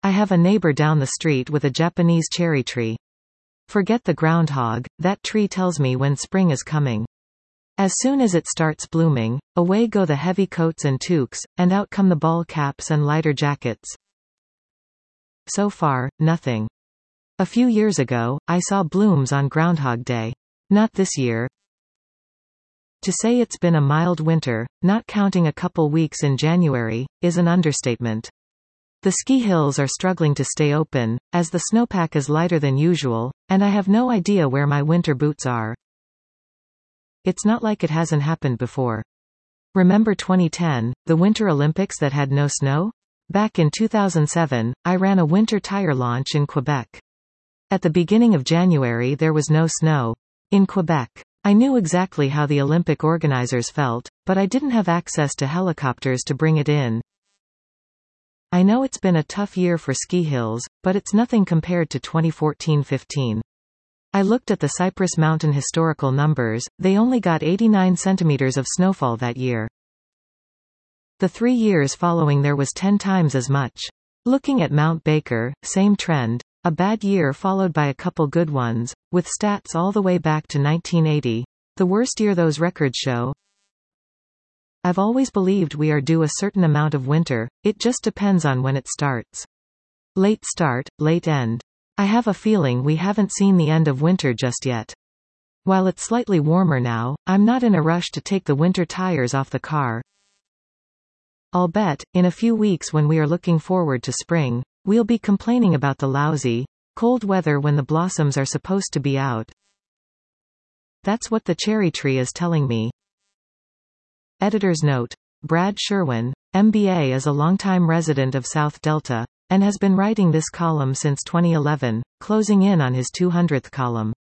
I have a neighbor down the street with a Japanese cherry tree. Forget the groundhog, that tree tells me when spring is coming. As soon as it starts blooming, away go the heavy coats and toques, and out come the ball caps and lighter jackets. So far, nothing. A few years ago, I saw blooms on Groundhog Day. Not this year. To say it's been a mild winter, not counting a couple weeks in January, is an understatement. The ski hills are struggling to stay open, as the snowpack is lighter than usual, and I have no idea where my winter boots are. It's not like it hasn't happened before. Remember 2010, the Winter Olympics that had no snow? Back in 2007, I ran a winter tire launch in Quebec. At the beginning of January there was no snow. In Quebec. I knew exactly how the Olympic organizers felt, but I didn't have access to helicopters to bring it in. I know it's been a tough year for ski hills, but it's nothing compared to 2014-15. I looked at the Cypress Mountain historical numbers, they only got 89 centimeters of snowfall that year. The 3 years following there was 10 times as much. Looking at Mount Baker, same trend. A bad year followed by a couple good ones, with stats all the way back to 1980, the worst year those records show. I've always believed we are due a certain amount of winter, it just depends on when it starts. Late start, late end. I have a feeling we haven't seen the end of winter just yet. While it's slightly warmer now, I'm not in a rush to take the winter tires off the car. I'll bet, in a few weeks when we are looking forward to spring, we'll be complaining about the lousy, cold weather when the blossoms are supposed to be out. That's what the cherry tree is telling me. Editor's note. Brad Sherwin, MBA, is a longtime resident of South Delta, and has been writing this column since 2011, closing in on his 200th column.